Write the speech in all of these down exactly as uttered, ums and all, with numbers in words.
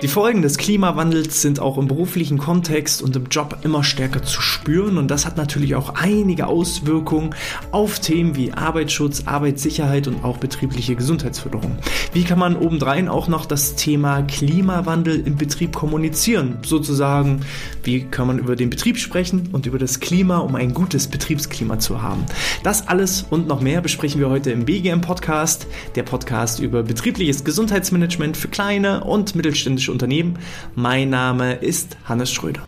Die Folgen des Klimawandels sind auch im beruflichen Kontext und im Job immer stärker zu spüren und das hat natürlich auch einige Auswirkungen auf Themen wie Arbeitsschutz, Arbeitssicherheit und auch betriebliche Gesundheitsförderung. Wie kann man obendrein auch noch das Thema Klimawandel im Betrieb kommunizieren? Sozusagen, wie kann man über den Betrieb sprechen und über das Klima, um ein gutes Betriebsklima zu haben? Das alles und noch mehr besprechen wir heute im B G M-Podcast, der Podcast über betriebliches Gesundheitsmanagement für kleine und mittelständische Unternehmen. Mein Name ist Hannes Schröder.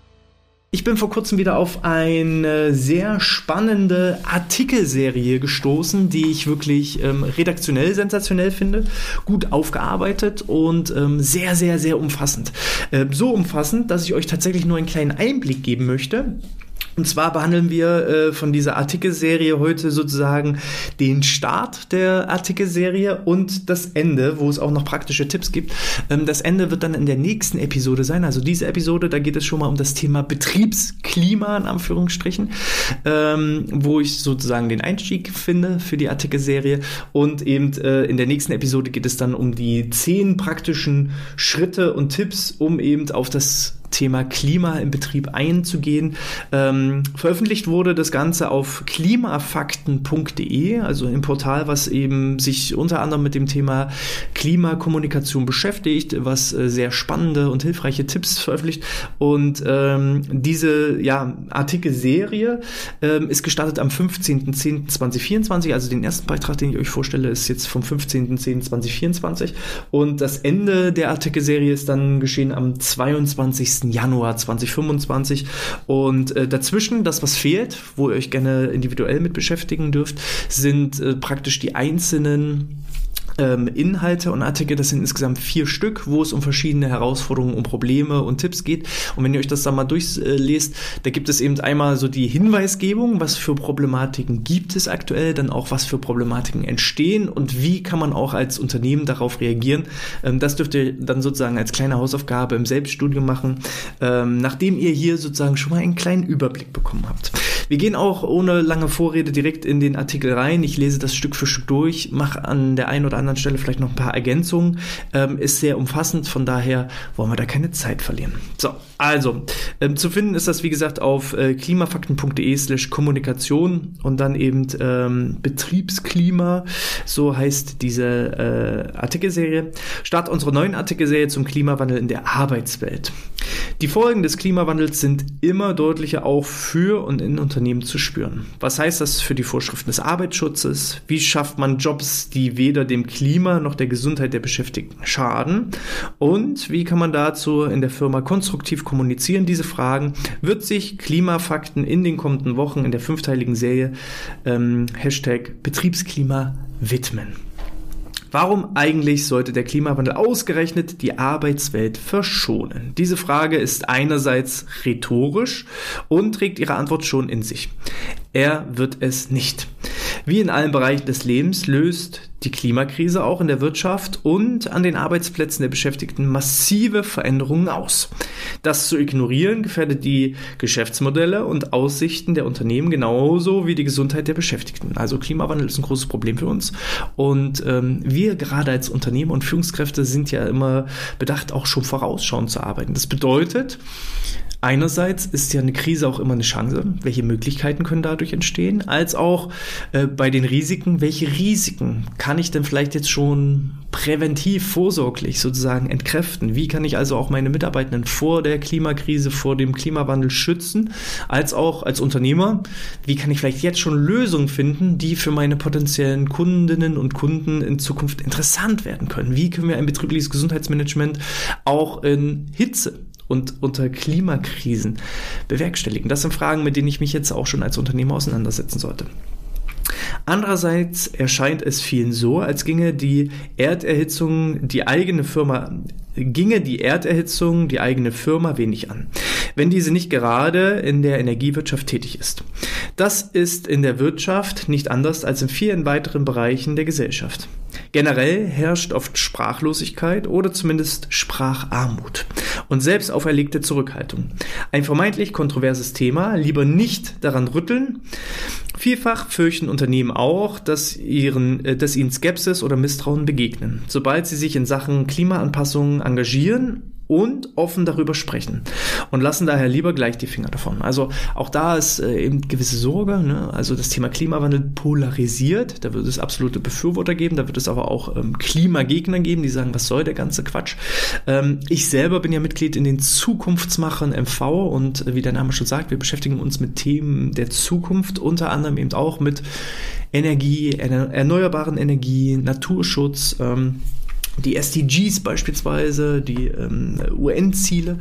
Ich bin vor kurzem wieder auf eine sehr spannende Artikelserie gestoßen, die ich wirklich ähm, redaktionell sensationell finde, gut aufgearbeitet und ähm, sehr, sehr, sehr umfassend. Äh, so umfassend, dass ich euch tatsächlich nur einen kleinen Einblick geben möchte. Und zwar behandeln wir äh, von dieser Artikelserie heute sozusagen den Start der Artikelserie und das Ende, wo es auch noch praktische Tipps gibt. Ähm, das Ende wird dann in der nächsten Episode sein. Also diese Episode, da geht es schon mal um das Thema Betriebsklima in Anführungsstrichen, ähm, wo ich sozusagen den Einstieg finde für die Artikelserie. Und eben äh, in der nächsten Episode geht es dann um die zehn praktischen Schritte und Tipps, um eben auf das Thema Klima im Betrieb einzugehen. Ähm, veröffentlicht wurde das Ganze auf klimafakten punkt de, also im Portal, was eben sich unter anderem mit dem Thema Klimakommunikation beschäftigt, was äh, sehr spannende und hilfreiche Tipps veröffentlicht. Und ähm, diese ja, Artikelserie ähm, ist gestartet am fünfzehnten zehnten zweitausendvierundzwanzig, also den ersten Beitrag, den ich euch vorstelle, ist jetzt vom fünfzehnten zehnten zweitausendvierundzwanzig und das Ende der Artikelserie ist dann geschehen am zweiundzwanzigsten Januar zweitausendfünfundzwanzig und äh, dazwischen, das was fehlt, wo ihr euch gerne individuell mit beschäftigen dürft, sind äh, praktisch die einzelnen Ähm, Inhalte und Artikel, das sind insgesamt vier Stück, wo es um verschiedene Herausforderungen, um Probleme und Tipps geht. Und wenn ihr euch das dann mal durchlest, da gibt es eben einmal so die Hinweisgebung, was für Problematiken gibt es aktuell, dann auch was für Problematiken entstehen und wie kann man auch als Unternehmen darauf reagieren. Ähm, das dürft ihr dann sozusagen als kleine Hausaufgabe im Selbststudium machen, ähm, nachdem ihr hier sozusagen schon mal einen kleinen Überblick bekommen habt. Wir gehen auch ohne lange Vorrede direkt in den Artikel rein. Ich lese das Stück für Stück durch, mache an der einen oder anderen Stelle vielleicht noch ein paar Ergänzungen. Ähm, ist sehr umfassend, von daher wollen wir da keine Zeit verlieren. So, also, ähm, zu finden ist das, wie gesagt, auf äh, klimafakten punkt de slash Kommunikation und dann eben ähm, Betriebsklima, so heißt diese äh, Artikelserie. Start unserer neuen Artikelserie zum Klimawandel in der Arbeitswelt. Die Folgen des Klimawandels sind immer deutlicher auch für und in Unternehmen zu spüren. Was heißt das für die Vorschriften des Arbeitsschutzes? Wie schafft man Jobs, die weder dem Klima noch der Gesundheit der Beschäftigten schaden? Und wie kann man dazu in der Firma konstruktiv kommunizieren? Diese Fragen wird sich Klimafakten in den kommenden Wochen in der fünfteiligen Serie ähm, Hashtag Betriebsklima widmen. Warum eigentlich sollte der Klimawandel ausgerechnet die Arbeitswelt verschonen? Diese Frage ist einerseits rhetorisch und trägt ihre Antwort schon in sich. Er wird es nicht. Wie in allen Bereichen des Lebens löst die Klimakrise auch in der Wirtschaft und an den Arbeitsplätzen der Beschäftigten massive Veränderungen aus. Das zu ignorieren gefährdet die Geschäftsmodelle und Aussichten der Unternehmen genauso wie die Gesundheit der Beschäftigten. Also Klimawandel ist ein großes Problem für uns und ähm, wir gerade als Unternehmer und Führungskräfte sind ja immer bedacht, auch schon vorausschauend zu arbeiten. Das bedeutet, einerseits ist ja eine Krise auch immer eine Chance. Welche Möglichkeiten können dadurch entstehen? Als auch äh, bei den Risiken, welche Risiken kann ich denn vielleicht jetzt schon präventiv, vorsorglich sozusagen entkräften? Wie kann ich also auch meine Mitarbeitenden vor der Klimakrise, vor dem Klimawandel schützen? Als auch als Unternehmer, wie kann ich vielleicht jetzt schon Lösungen finden, die für meine potenziellen Kundinnen und Kunden in Zukunft interessant werden können? Wie können wir ein betriebliches Gesundheitsmanagement auch in Hitze und unter Klimakrisen bewerkstelligen? Das sind Fragen, mit denen ich mich jetzt auch schon als Unternehmer auseinandersetzen sollte. Andererseits erscheint es vielen so, als ginge die Erderhitzung die eigene Firma, ginge die Erderhitzung die eigene Firma wenig an, wenn diese nicht gerade in der Energiewirtschaft tätig ist. Das ist in der Wirtschaft nicht anders als in vielen weiteren Bereichen der Gesellschaft. Generell herrscht oft Sprachlosigkeit oder zumindest Spracharmut und selbst auferlegte Zurückhaltung. Ein vermeintlich kontroverses Thema, lieber nicht daran rütteln. Vielfach fürchten Unternehmen auch, dass, ihren, äh, dass ihnen Skepsis oder Misstrauen begegnen, sobald sie sich in Sachen Klimaanpassung engagieren und offen darüber sprechen und lassen daher lieber gleich die Finger davon. Also auch da ist äh, eben gewisse Sorge, ne? Also das Thema Klimawandel polarisiert, da wird es absolute Befürworter geben, da wird es aber auch ähm, Klimagegner geben, die sagen, was soll der ganze Quatsch. Ähm, ich selber bin ja Mitglied in den Zukunftsmachern M V und äh, wie der Name schon sagt, wir beschäftigen uns mit Themen der Zukunft, unter anderem eben auch mit Energie, erneuerbaren Energie, Naturschutz, ähm, die S D Gs beispielsweise, die ähm, U N-Ziele,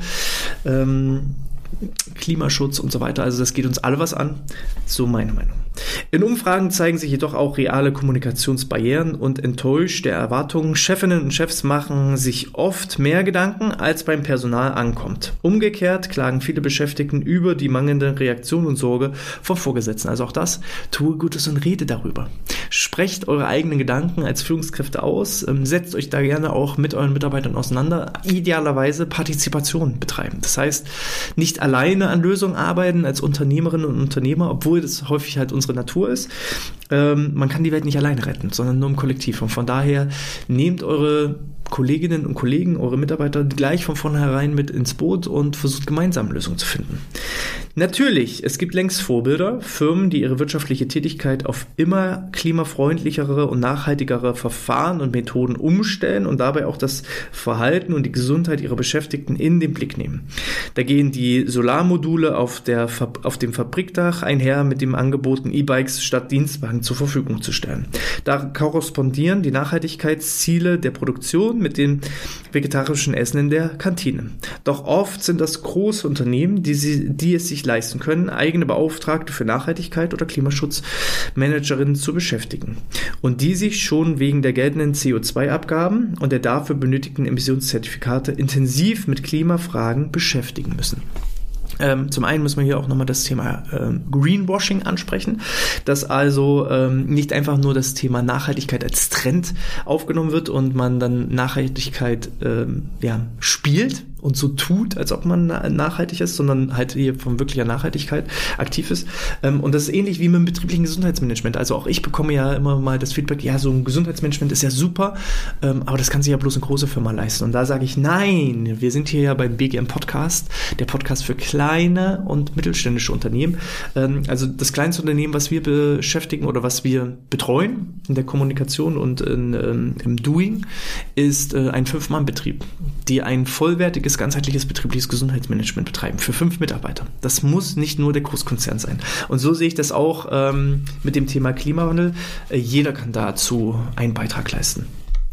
ähm, Klimaschutz und so weiter. Also das geht uns alle was an. So meine Meinung. In Umfragen zeigen sich jedoch auch reale Kommunikationsbarrieren und enttäuschte Erwartungen. Chefinnen und Chefs machen sich oft mehr Gedanken, als beim Personal ankommt. Umgekehrt klagen viele Beschäftigten über die mangelnde Reaktion und Sorge vom Vorgesetzten. Also auch das, tue Gutes und rede darüber. Sprecht eure eigenen Gedanken als Führungskräfte aus, setzt euch da gerne auch mit euren Mitarbeitern auseinander. Idealerweise Partizipation betreiben. Das heißt, nicht alleine an Lösungen arbeiten als Unternehmerinnen und Unternehmer, obwohl das häufig halt unsere Natur ist. Ähm, man kann die Welt nicht alleine retten, sondern nur im Kollektiv. Und von daher nehmt eure Kolleginnen und Kollegen, eure Mitarbeiter gleich von vornherein mit ins Boot und versucht gemeinsam Lösungen zu finden. Natürlich, es gibt längst Vorbilder, Firmen, die ihre wirtschaftliche Tätigkeit auf immer klimafreundlichere und nachhaltigere Verfahren und Methoden umstellen und dabei auch das Verhalten und die Gesundheit ihrer Beschäftigten in den Blick nehmen. Da gehen die Solarmodule auf, der, auf dem Fabrikdach einher mit dem Angeboten, E-Bikes statt Dienstwagen zur Verfügung zu stellen. Da korrespondieren die Nachhaltigkeitsziele der Produktion mit dem vegetarischen Essen in der Kantine. Doch oft sind das große Unternehmen, die, sie, die es sich leisten können, eigene Beauftragte für Nachhaltigkeit oder Klimaschutzmanagerinnen zu beschäftigen und die sich schon wegen der geltenden C O zwei Abgaben und der dafür benötigten Emissionszertifikate intensiv mit Klimafragen beschäftigen müssen. Ähm, zum einen muss man hier auch nochmal das Thema ähm, Greenwashing ansprechen, dass also ähm, nicht einfach nur das Thema Nachhaltigkeit als Trend aufgenommen wird und man dann Nachhaltigkeit ähm, ja, spielt und so tut, als ob man nachhaltig ist, sondern halt hier von wirklicher Nachhaltigkeit aktiv ist. Und das ist ähnlich wie mit dem betrieblichen Gesundheitsmanagement. Also auch ich bekomme ja immer mal das Feedback, ja, so ein Gesundheitsmanagement ist ja super, aber das kann sich ja bloß eine große Firma leisten. Und da sage ich, nein, wir sind hier ja beim B G M Podcast, der Podcast für kleine und mittelständische Unternehmen. Also das kleinste Unternehmen, was wir beschäftigen oder was wir betreuen in der Kommunikation und in, im Doing, ist ein Fünf-Mann-Betrieb, die ein vollwertiges ganzheitliches betriebliches Gesundheitsmanagement betreiben für fünf Mitarbeiter. Das muss nicht nur der Großkonzern sein. Und so sehe ich das auch ähm, mit dem Thema Klimawandel. Äh, jeder kann dazu einen Beitrag leisten.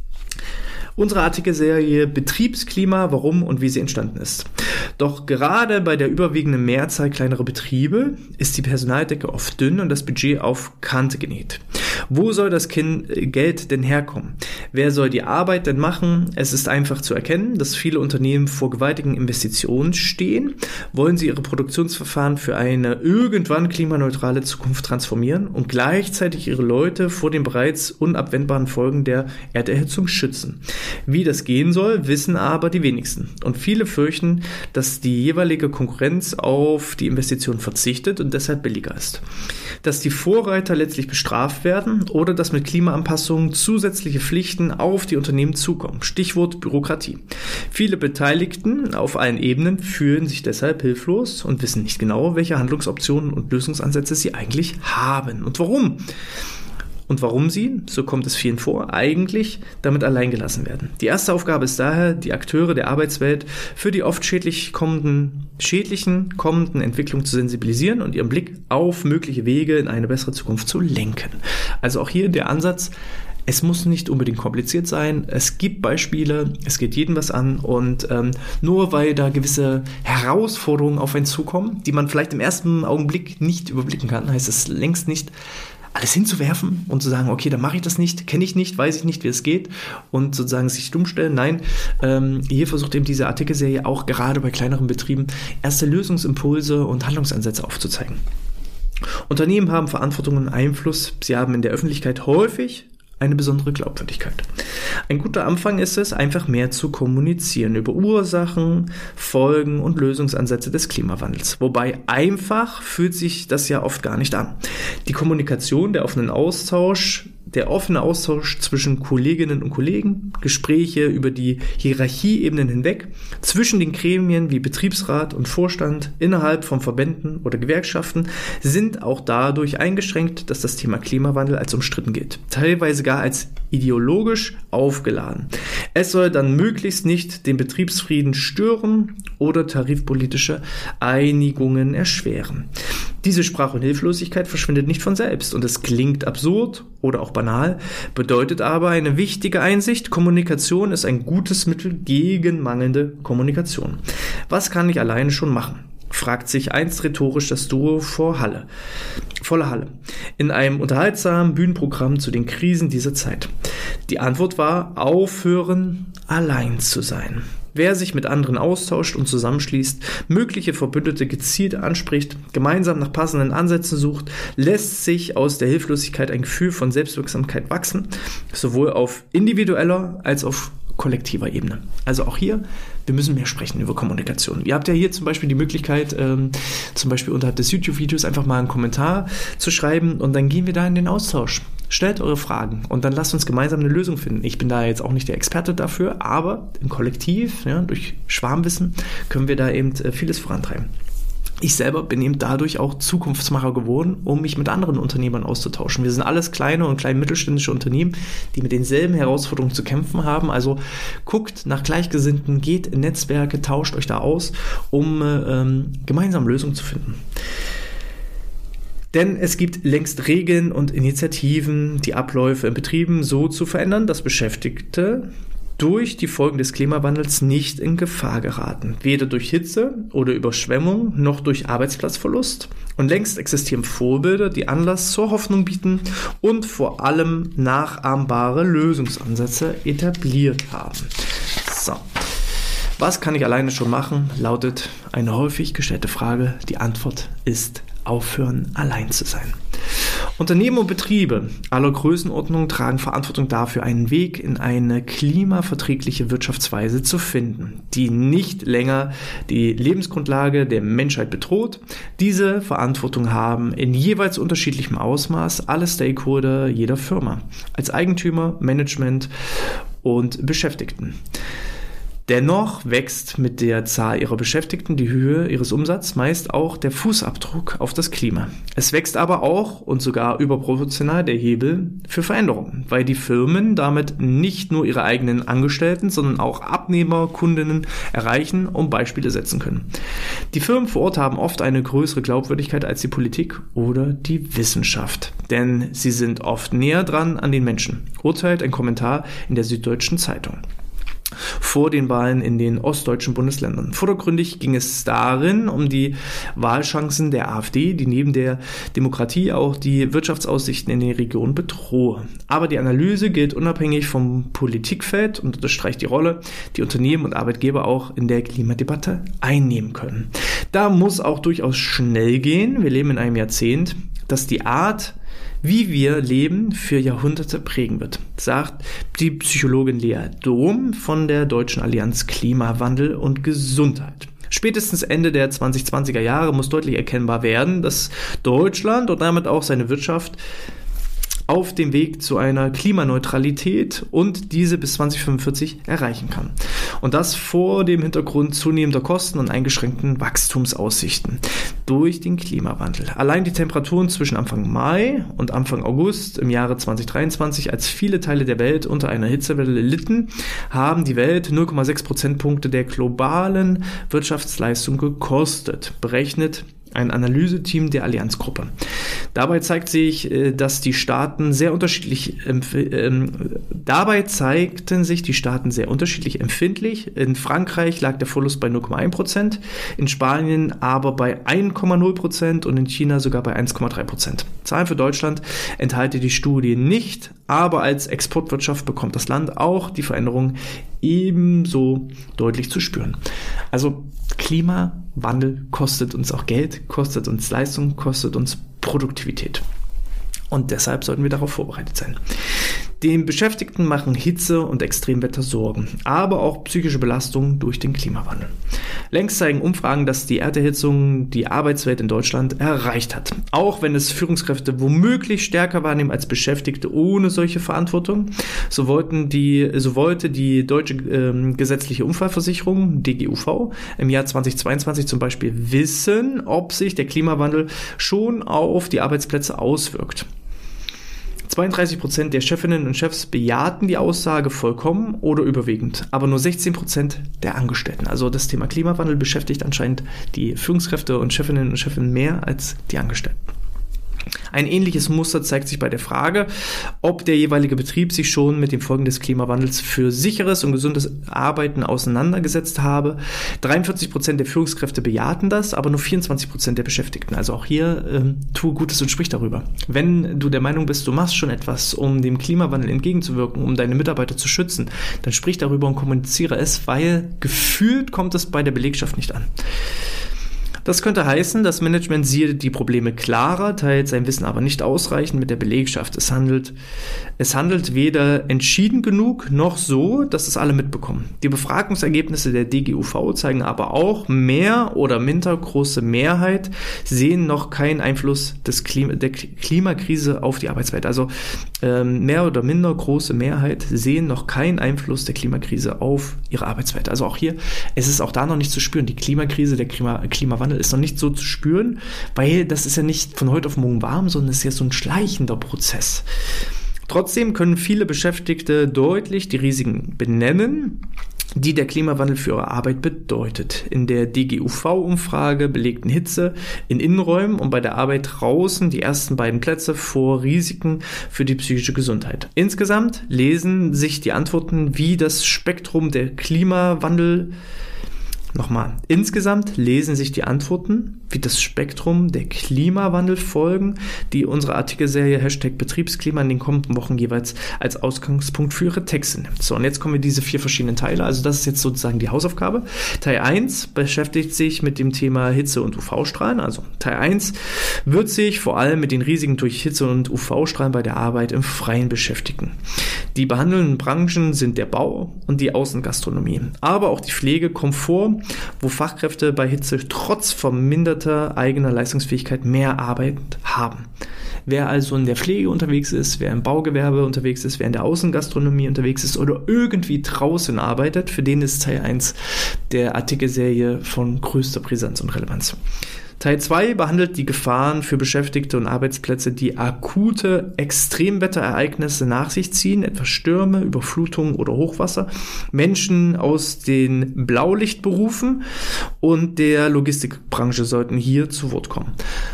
Unsere Artikelserie Betriebsklima, warum und wie sie entstanden ist. Doch gerade bei der überwiegenden Mehrzahl kleinerer Betriebe ist die Personaldecke oft dünn und das Budget auf Kante genäht. Wo soll das Geld denn herkommen? Wer soll die Arbeit denn machen? Es ist einfach zu erkennen, dass viele Unternehmen vor gewaltigen Investitionen stehen. Wollen sie ihre Produktionsverfahren für eine irgendwann klimaneutrale Zukunft transformieren und gleichzeitig ihre Leute vor den bereits unabwendbaren Folgen der Erderhitzung schützen? Wie das gehen soll, wissen aber die wenigsten. Und viele fürchten, dass die jeweilige Konkurrenz auf die Investition verzichtet und deshalb billiger ist. Dass die Vorreiter letztlich bestraft werden oder dass mit Klimaanpassungen zusätzliche Pflichten auf die Unternehmen zukommen. Stichwort Bürokratie. Viele Beteiligten auf allen Ebenen fühlen sich deshalb hilflos und wissen nicht genau, welche Handlungsoptionen und Lösungsansätze sie eigentlich haben und warum. Und warum sie, so kommt es vielen vor, eigentlich damit allein gelassen werden. Die erste Aufgabe ist daher, die Akteure der Arbeitswelt für die oft schädlich kommenden, schädlichen kommenden Entwicklungen zu sensibilisieren und ihren Blick auf mögliche Wege in eine bessere Zukunft zu lenken. Also auch hier der Ansatz, es muss nicht unbedingt kompliziert sein, es gibt Beispiele, es geht jedem was an und ähm, nur weil da gewisse Herausforderungen auf einen zukommen, die man vielleicht im ersten Augenblick nicht überblicken kann, heißt es längst nicht, alles hinzuwerfen und zu sagen, okay, dann mache ich das nicht, kenne ich nicht, weiß ich nicht, wie es geht und sozusagen sich dumm stellen. Nein, ähm, hier versucht eben diese Artikelserie auch gerade bei kleineren Betrieben erste Lösungsimpulse und Handlungsansätze aufzuzeigen. Unternehmen haben Verantwortung und Einfluss, sie haben in der Öffentlichkeit häufig eine besondere Glaubwürdigkeit. Ein guter Anfang ist es, einfach mehr zu kommunizieren über Ursachen, Folgen und Lösungsansätze des Klimawandels. Wobei einfach fühlt sich das ja oft gar nicht an. Die Kommunikation, der offene Austausch, der offene Austausch zwischen Kolleginnen und Kollegen, Gespräche über die Hierarchieebenen hinweg, zwischen den Gremien wie Betriebsrat und Vorstand, innerhalb von Verbänden oder Gewerkschaften, sind auch dadurch eingeschränkt, dass das Thema Klimawandel als umstritten gilt, teilweise gar als ideologisch aufgeladen. Es soll dann möglichst nicht den Betriebsfrieden stören oder tarifpolitische Einigungen erschweren. Diese Sprach- und Hilflosigkeit verschwindet nicht von selbst und es klingt absurd oder auch banal, bedeutet aber eine wichtige Einsicht: Kommunikation ist ein gutes Mittel gegen mangelnde Kommunikation. Was kann ich alleine schon machen? Fragt sich einst rhetorisch das Duo vor Halle, voller Halle, in einem unterhaltsamen Bühnenprogramm zu den Krisen dieser Zeit. Die Antwort war: aufhören, allein zu sein. Wer sich mit anderen austauscht und zusammenschließt, mögliche Verbündete gezielt anspricht, gemeinsam nach passenden Ansätzen sucht, lässt sich aus der Hilflosigkeit ein Gefühl von Selbstwirksamkeit wachsen, sowohl auf individueller als auf kollektiver Ebene. Also auch hier, wir müssen mehr sprechen über Kommunikation. Ihr habt ja hier zum Beispiel die Möglichkeit, ähm, zum Beispiel unterhalb des YouTube-Videos einfach mal einen Kommentar zu schreiben und dann gehen wir da in den Austausch. Stellt eure Fragen und dann lasst uns gemeinsam eine Lösung finden. Ich bin da jetzt auch nicht der Experte dafür, aber im Kollektiv, ja, durch Schwarmwissen, können wir da eben vieles vorantreiben. Ich selber bin eben dadurch auch Zukunftsmacher geworden, um mich mit anderen Unternehmern auszutauschen. Wir sind alles kleine und klein mittelständische Unternehmen, die mit denselben Herausforderungen zu kämpfen haben. Also guckt nach Gleichgesinnten, geht in Netzwerke, tauscht euch da aus, um ähm, gemeinsam Lösungen zu finden. Denn es gibt längst Regeln und Initiativen, die Abläufe in Betrieben so zu verändern, dass Beschäftigte durch die Folgen des Klimawandels nicht in Gefahr geraten. Weder durch Hitze oder Überschwemmung noch durch Arbeitsplatzverlust. Und längst existieren Vorbilder, die Anlass zur Hoffnung bieten und vor allem nachahmbare Lösungsansätze etabliert haben. So. Was kann ich alleine schon machen? Lautet eine häufig gestellte Frage. Die Antwort ist: aufhören, allein zu sein. Unternehmen und Betriebe aller Größenordnungen tragen Verantwortung dafür, einen Weg in eine klimaverträgliche Wirtschaftsweise zu finden, die nicht länger die Lebensgrundlage der Menschheit bedroht. Diese Verantwortung haben in jeweils unterschiedlichem Ausmaß alle Stakeholder jeder Firma, als Eigentümer, Management und Beschäftigten. Dennoch wächst mit der Zahl ihrer Beschäftigten die Höhe ihres Umsatzes meist auch der Fußabdruck auf das Klima. Es wächst aber auch und sogar überproportional der Hebel für Veränderungen, weil die Firmen damit nicht nur ihre eigenen Angestellten, sondern auch Abnehmer, Kundinnen erreichen und Beispiele setzen können. Die Firmen vor Ort haben oft eine größere Glaubwürdigkeit als die Politik oder die Wissenschaft, denn sie sind oft näher dran an den Menschen, urteilt ein Kommentar in der Süddeutschen Zeitung. Vor den Wahlen in den ostdeutschen Bundesländern. Vordergründig ging es darin um die Wahlchancen der AfD, die neben der Demokratie auch die Wirtschaftsaussichten in den Regionen bedrohe. Aber die Analyse gilt unabhängig vom Politikfeld und unterstreicht die Rolle, die Unternehmen und Arbeitgeber auch in der Klimadebatte einnehmen können. Da muss auch durchaus schnell gehen. Wir leben in einem Jahrzehnt, das die Art, wie wir leben, für Jahrhunderte prägen wird, sagt die Psychologin Lea Dom von der Deutschen Allianz Klimawandel und Gesundheit. Spätestens Ende der zweitausendzwanziger Jahre muss deutlich erkennbar werden, dass Deutschland und damit auch seine Wirtschaft auf dem Weg zu einer Klimaneutralität und diese bis zweitausendfünfundvierzig erreichen kann. Und das vor dem Hintergrund zunehmender Kosten und eingeschränkten Wachstumsaussichten durch den Klimawandel. Allein die Temperaturen zwischen Anfang Mai und Anfang August im Jahre zweitausenddreiundzwanzig, als viele Teile der Welt unter einer Hitzewelle litten, haben die Welt null Komma sechs Prozentpunkte der globalen Wirtschaftsleistung gekostet, berechnet ein Analyseteam der Allianzgruppe. Dabei zeigt sich, dass die Staaten sehr unterschiedlich ähm, dabei zeigten sich die Staaten sehr unterschiedlich empfindlich. In Frankreich lag der Verlust bei null Komma eins Prozent, in Spanien aber bei eins Komma null Prozent und in China sogar bei eins Komma drei Prozent. Zahlen für Deutschland enthalte die Studie nicht, aber als Exportwirtschaft bekommt das Land auch die Veränderung ebenso deutlich zu spüren. Also Klimawandel kostet uns auch Geld, kostet uns Leistung, kostet uns Produktivität. Und deshalb sollten wir darauf vorbereitet sein. Den Beschäftigten machen Hitze und Extremwetter Sorgen, aber auch psychische Belastungen durch den Klimawandel. Längst zeigen Umfragen, dass die Erderhitzung die Arbeitswelt in Deutschland erreicht hat. Auch wenn es Führungskräfte womöglich stärker wahrnehmen als Beschäftigte ohne solche Verantwortung, so wollten die, so wollte die Deutsche äh, Gesetzliche Unfallversicherung, D G U V, im Jahr zweitausendzweiundzwanzig zum Beispiel wissen, ob sich der Klimawandel schon auf die Arbeitsplätze auswirkt. zweiunddreißig Prozent der Chefinnen und Chefs bejahten die Aussage vollkommen oder überwiegend, aber nur sechzehn Prozent der Angestellten. Also das Thema Klimawandel beschäftigt anscheinend die Führungskräfte und Chefinnen und Chefen mehr als die Angestellten. Ein ähnliches Muster zeigt sich bei der Frage, ob der jeweilige Betrieb sich schon mit den Folgen des Klimawandels für sicheres und gesundes Arbeiten auseinandergesetzt habe. dreiundvierzig Prozent der Führungskräfte bejahten das, aber nur vierundzwanzig Prozent der Beschäftigten. Also auch hier ähm, tue Gutes und sprich darüber. Wenn du der Meinung bist, du machst schon etwas, um dem Klimawandel entgegenzuwirken, um deine Mitarbeiter zu schützen, dann sprich darüber und kommuniziere es, weil gefühlt kommt es bei der Belegschaft nicht an. Das könnte heißen, das Management sieht die Probleme klarer, teilt sein Wissen aber nicht ausreichend mit der Belegschaft. Es handelt, es handelt weder entschieden genug noch so, dass es alle mitbekommen. Die Befragungsergebnisse der D G U V zeigen aber auch, mehr oder minder große Mehrheit sehen noch keinen Einfluss des Klima, der Klimakrise auf die Arbeitswelt. Also ähm, mehr oder minder große Mehrheit sehen noch keinen Einfluss der Klimakrise auf ihre Arbeitswelt. Also auch hier, es ist auch da noch nicht zu spüren. Die Klimakrise, der Klima, Klimawandel ist noch nicht so zu spüren, weil das ist ja nicht von heute auf morgen warm, sondern es ist ja so ein schleichender Prozess. Trotzdem können viele Beschäftigte deutlich die Risiken benennen, die der Klimawandel für ihre Arbeit bedeutet. In der D G U V-Umfrage belegten Hitze in Innenräumen und bei der Arbeit draußen die ersten beiden Plätze vor Risiken für die psychische Gesundheit. Insgesamt lesen sich die Antworten wie das Spektrum der Klimawandel Nochmal, insgesamt lesen sich die Antworten wie das Spektrum der Klimawandelfolgen, die unsere Artikelserie Hashtag Betriebsklima in den kommenden Wochen jeweils als Ausgangspunkt für ihre Texte nimmt. So, und jetzt kommen wir diese vier verschiedenen Teile. Also das ist jetzt sozusagen die Hausaufgabe. Teil eins beschäftigt sich mit dem Thema Hitze und U V-Strahlen. Also Teil eins wird sich vor allem mit den Risiken durch Hitze und U V-Strahlen bei der Arbeit im Freien beschäftigen. Die behandelnden Branchen sind der Bau und die Außengastronomie, aber auch die Pflege, Komfort, wo Fachkräfte bei Hitze trotz verminderter eigener Leistungsfähigkeit mehr Arbeit haben. Wer also in der Pflege unterwegs ist, wer im Baugewerbe unterwegs ist, wer in der Außengastronomie unterwegs ist oder irgendwie draußen arbeitet, für den ist Teil eins der Artikelserie von größter Brisanz und Relevanz. Teil zwei behandelt die Gefahren für Beschäftigte und Arbeitsplätze, die akute Extremwetterereignisse nach sich ziehen, etwa Stürme, Überflutungen oder Hochwasser, Menschen aus den Blaulichtberufen und der Logistikbranche sollten hier zu Wort kommen.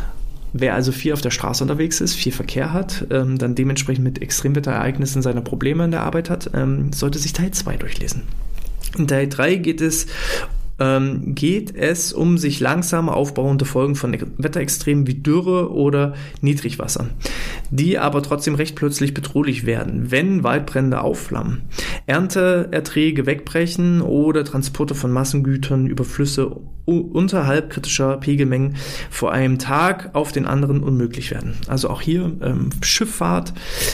Wer also viel auf der Straße unterwegs ist, viel Verkehr hat, ähm, dann dementsprechend mit Extremwetterereignissen seine Probleme in der Arbeit hat, ähm, sollte sich Teil zwei durchlesen. In Teil drei geht es Ähm, geht es um sich langsam aufbauende Folgen von Wetterextremen wie Dürre oder Niedrigwasser, die aber trotzdem recht plötzlich bedrohlich werden, wenn Waldbrände aufflammen, Ernteerträge wegbrechen oder Transporte von Massengütern über Flüsse unterhalb kritischer Pegelmengen vor einem Tag auf den anderen unmöglich werden. Also auch hier ähm, Schifffahrt,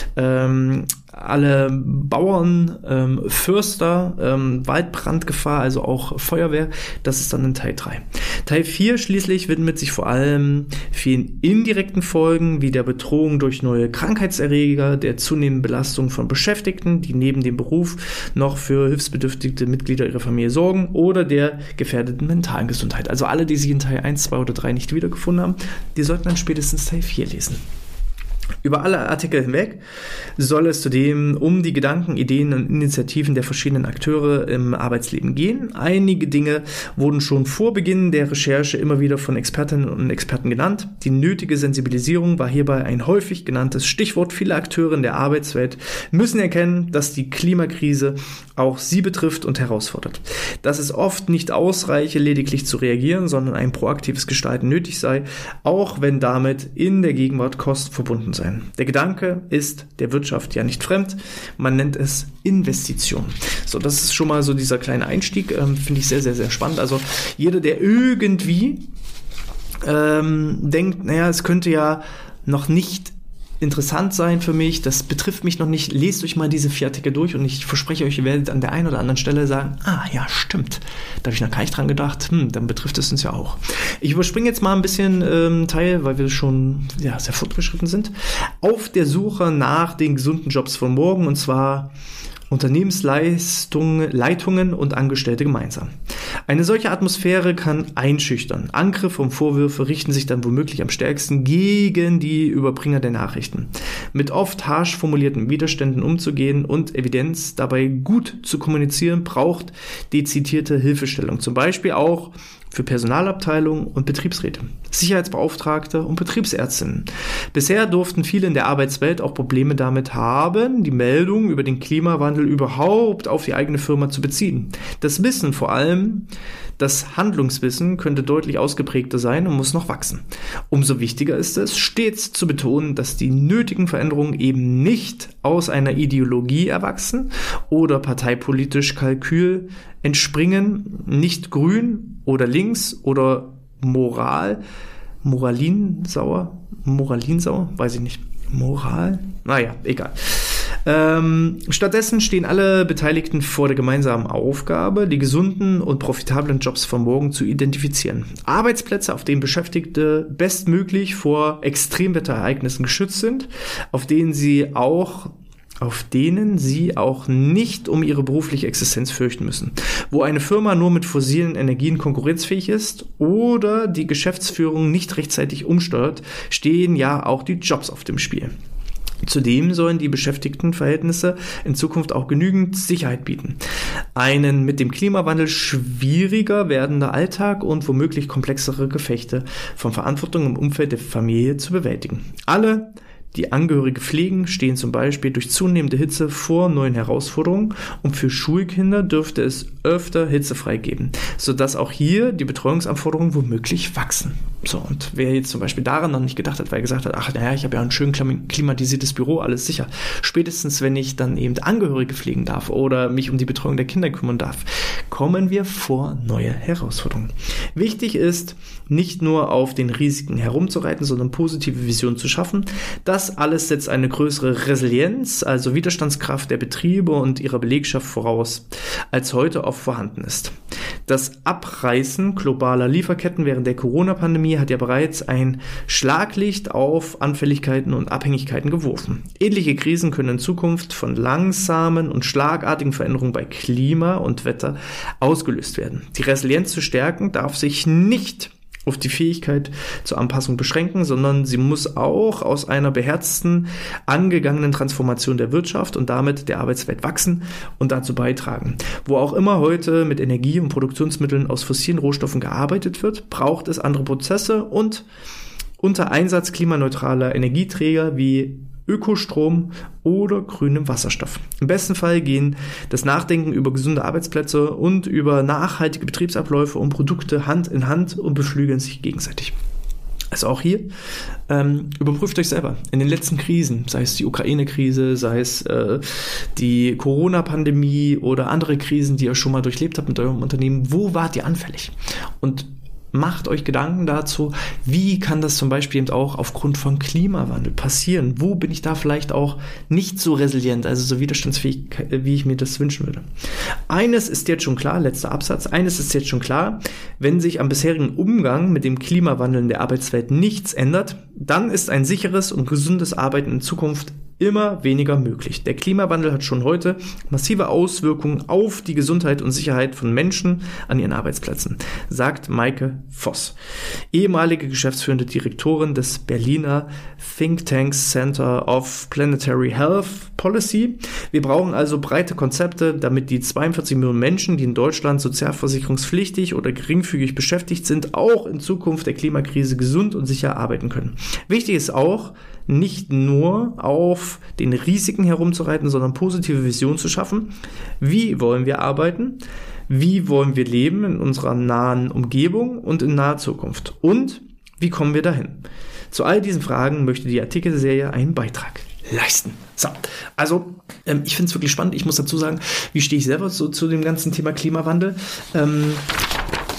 ähm, alle Bauern, ähm, Förster, ähm, Waldbrandgefahr, also auch Feuerwehr, das ist dann in Teil drei. Teil vier schließlich widmet sich vor allem vielen indirekten Folgen, wie der Bedrohung durch neue Krankheitserreger, der zunehmenden Belastung von Beschäftigten, die neben dem Beruf noch für hilfsbedürftige Mitglieder ihrer Familie sorgen, oder der gefährdeten mentalen Gesundheit. Also alle, die sich in Teil eins, zwei oder drei nicht wiedergefunden haben, die sollten dann spätestens Teil vier lesen. Über alle Artikel hinweg soll es zudem um die Gedanken, Ideen und Initiativen der verschiedenen Akteure im Arbeitsleben gehen. Einige Dinge wurden schon vor Beginn der Recherche immer wieder von Expertinnen und Experten genannt. Die nötige Sensibilisierung war hierbei ein häufig genanntes Stichwort. Viele Akteure in der Arbeitswelt müssen erkennen, dass die Klimakrise auch sie betrifft und herausfordert. Dass es oft nicht ausreiche, lediglich zu reagieren, sondern ein proaktives Gestalten nötig sei, auch wenn damit in der Gegenwart Kosten verbunden sein. Der Gedanke ist der Wirtschaft ja nicht fremd, man nennt es Investition. So, das ist schon mal so dieser kleine Einstieg, ähm, finde ich sehr, sehr, sehr spannend. Also jeder, der irgendwie ähm, denkt, naja, es könnte ja noch nicht interessant sein für mich, das betrifft mich noch nicht. Lest euch mal diese vier Artikel durch und ich verspreche euch, ihr werdet an der einen oder anderen Stelle sagen, ah ja, stimmt, da habe ich noch gar nicht dran gedacht, hm, dann betrifft es uns ja auch. Ich überspringe jetzt mal ein bisschen ähm, Teil, weil wir schon ja, sehr fortgeschritten sind. Auf der Suche nach den gesunden Jobs von morgen, und zwar Unternehmensleistungen, Leitungen und Angestellte gemeinsam. Eine solche Atmosphäre kann einschüchtern. Angriffe und Vorwürfe richten sich dann womöglich am stärksten gegen die Überbringer der Nachrichten. Mit oft harsch formulierten Widerständen umzugehen und Evidenz dabei gut zu kommunizieren, braucht dezidierte Hilfestellung. Zum Beispiel auch für Personalabteilungen und Betriebsräte, Sicherheitsbeauftragte und Betriebsärztinnen. Bisher durften viele in der Arbeitswelt auch Probleme damit haben, die Meldung über den Klimawandel überhaupt auf die eigene Firma zu beziehen. Das Wissen, vor allem das Handlungswissen, könnte deutlich ausgeprägter sein und muss noch wachsen. Umso wichtiger ist es, stets zu betonen, dass die nötigen Veränderungen eben nicht aus einer Ideologie erwachsen oder parteipolitisch Kalkül entspringen, nicht grün oder links oder Moral, Moralinsauer, Moralinsauer, weiß ich nicht, Moral, naja, egal. Ähm, stattdessen stehen alle Beteiligten vor der gemeinsamen Aufgabe, die gesunden und profitablen Jobs von morgen zu identifizieren. Arbeitsplätze, auf denen Beschäftigte bestmöglich vor Extremwetterereignissen geschützt sind, auf denen sie auch auf denen sie auch nicht um ihre berufliche Existenz fürchten müssen. Wo eine Firma nur mit fossilen Energien konkurrenzfähig ist oder die Geschäftsführung nicht rechtzeitig umsteuert, stehen ja auch die Jobs auf dem Spiel. Zudem sollen die Beschäftigtenverhältnisse in Zukunft auch genügend Sicherheit bieten. Einen mit dem Klimawandel schwieriger werdender Alltag und womöglich komplexere Gefechte von Verantwortung im Umfeld der Familie zu bewältigen. Alle, die Angehörige pflegen, stehen zum Beispiel durch zunehmende Hitze vor neuen Herausforderungen und für Schulkinder dürfte es öfter hitzefrei geben, sodass auch hier die Betreuungsanforderungen womöglich wachsen. So, und wer jetzt zum Beispiel daran noch nicht gedacht hat, weil er gesagt hat, ach naja, ich habe ja ein schön klimatisiertes Büro, alles sicher. Spätestens, wenn ich dann eben Angehörige pflegen darf oder mich um die Betreuung der Kinder kümmern darf, kommen wir vor neue Herausforderungen. Wichtig ist, nicht nur auf den Risiken herumzureiten, sondern positive Visionen zu schaffen. Das alles setzt eine größere Resilienz, also Widerstandskraft der Betriebe und ihrer Belegschaft voraus, als heute oft vorhanden ist. Das Abreißen globaler Lieferketten während der Corona-Pandemie hat ja bereits ein Schlaglicht auf Anfälligkeiten und Abhängigkeiten geworfen. Ähnliche Krisen können in Zukunft von langsamen und schlagartigen Veränderungen bei Klima und Wetter ausgelöst werden. Die Resilienz zu stärken darf sich nicht auf die Fähigkeit zur Anpassung beschränken, sondern sie muss auch aus einer beherzten, angegangenen Transformation der Wirtschaft und damit der Arbeitswelt wachsen und dazu beitragen. Wo auch immer heute mit Energie und Produktionsmitteln aus fossilen Rohstoffen gearbeitet wird, braucht es andere Prozesse und unter Einsatz klimaneutraler Energieträger wie Ökostrom oder grünem Wasserstoff. Im besten Fall gehen das Nachdenken über gesunde Arbeitsplätze und über nachhaltige Betriebsabläufe und Produkte Hand in Hand und beflügeln sich gegenseitig. Also auch hier, ähm, überprüft euch selber. In den letzten Krisen, sei es die Ukraine-Krise, sei es äh, die Corona-Pandemie oder andere Krisen, die ihr schon mal durchlebt habt mit eurem Unternehmen, wo wart ihr anfällig? Und macht euch Gedanken dazu, wie kann das zum Beispiel eben auch aufgrund von Klimawandel passieren? Wo bin ich da vielleicht auch nicht so resilient, also so widerstandsfähig, wie ich mir das wünschen würde? Eines ist jetzt schon klar, letzter Absatz, eines ist jetzt schon klar, wenn sich am bisherigen Umgang mit dem Klimawandel in der Arbeitswelt nichts ändert, dann ist ein sicheres und gesundes Arbeiten in Zukunft immer weniger möglich. Der Klimawandel hat schon heute massive Auswirkungen auf die Gesundheit und Sicherheit von Menschen an ihren Arbeitsplätzen, sagt Maike Voss, ehemalige geschäftsführende Direktorin des Berliner Think Tanks Center of Planetary Health Policy. Wir brauchen also breite Konzepte, damit die zweiundvierzig Millionen Menschen, die in Deutschland sozialversicherungspflichtig oder geringfügig beschäftigt sind, auch in Zukunft der Klimakrise gesund und sicher arbeiten können. Wichtig ist auch, nicht nur auf den Risiken herumzureiten, sondern positive Visionen zu schaffen. Wie wollen wir arbeiten? Wie wollen wir leben in unserer nahen Umgebung und in naher Zukunft? Und wie kommen wir dahin? Zu all diesen Fragen möchte die Artikelserie einen Beitrag leisten. So, also ähm, ich finde es wirklich spannend. Ich muss dazu sagen, wie stehe ich selber so zu dem ganzen Thema Klimawandel? Ähm,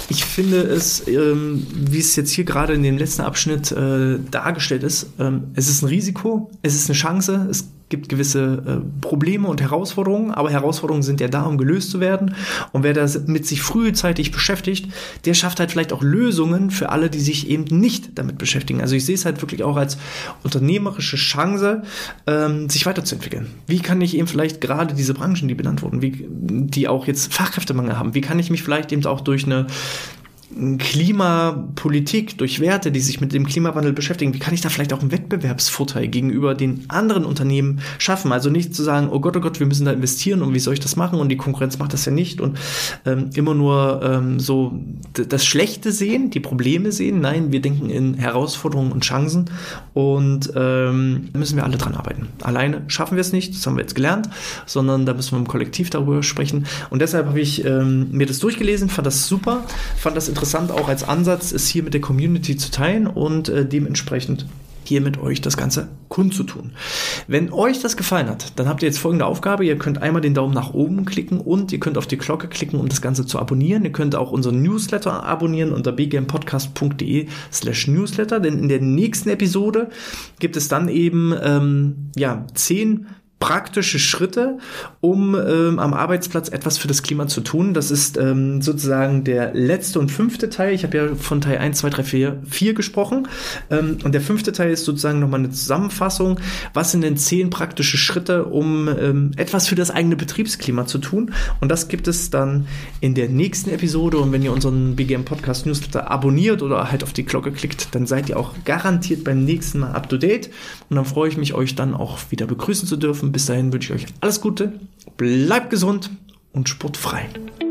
Ich finde es, ähm, wie es jetzt hier gerade in dem letzten Abschnitt äh, dargestellt ist, ähm, es ist ein Risiko, es ist eine Chance, es gibt gewisse äh, Probleme und Herausforderungen, aber Herausforderungen sind ja da, um gelöst zu werden. Und wer da mit sich frühzeitig beschäftigt, der schafft halt vielleicht auch Lösungen für alle, die sich eben nicht damit beschäftigen. Also ich sehe es halt wirklich auch als unternehmerische Chance, ähm, sich weiterzuentwickeln. Wie kann ich eben vielleicht gerade diese Branchen, die benannt wurden, wie, die auch jetzt Fachkräftemangel haben, wie kann ich mich vielleicht eben auch durch eine Klimapolitik, durch Werte, die sich mit dem Klimawandel beschäftigen, wie kann ich da vielleicht auch einen Wettbewerbsvorteil gegenüber den anderen Unternehmen schaffen? Also nicht zu sagen, oh Gott, oh Gott, wir müssen da investieren und wie soll ich das machen und die Konkurrenz macht das ja nicht und ähm, immer nur ähm, so d- das Schlechte sehen, die Probleme sehen. Nein, wir denken in Herausforderungen und Chancen und ähm, da müssen wir alle dran arbeiten. Alleine schaffen wir es nicht, das haben wir jetzt gelernt, sondern da müssen wir im Kollektiv darüber sprechen und deshalb habe ich ähm, mir das durchgelesen, fand das super, fand das interessant auch als Ansatz, es hier mit der Community zu teilen und äh, dementsprechend hier mit euch das Ganze kundzutun. Wenn euch das gefallen hat, dann habt ihr jetzt folgende Aufgabe. Ihr könnt einmal den Daumen nach oben klicken und ihr könnt auf die Glocke klicken, um das Ganze zu abonnieren. Ihr könnt auch unseren Newsletter abonnieren unter bgampodcast.de slash newsletter, denn in der nächsten Episode gibt es dann eben ähm, ja zehn praktische Schritte, um ähm, am Arbeitsplatz etwas für das Klima zu tun. Das ist ähm, sozusagen der letzte und fünfte Teil. Ich habe ja von Teil eins, zwei, drei, vier, vier gesprochen. Ähm, und der fünfte Teil ist sozusagen nochmal eine Zusammenfassung. Was sind denn zehn praktische Schritte, um ähm, etwas für das eigene Betriebsklima zu tun? Und das gibt es dann in der nächsten Episode. Und wenn ihr unseren B G M Podcast Newsletter abonniert oder halt auf die Glocke klickt, dann seid ihr auch garantiert beim nächsten Mal up to date. Und dann freue ich mich, euch dann auch wieder begrüßen zu dürfen. Bis dahin wünsche ich euch alles Gute, bleibt gesund und sportfrei.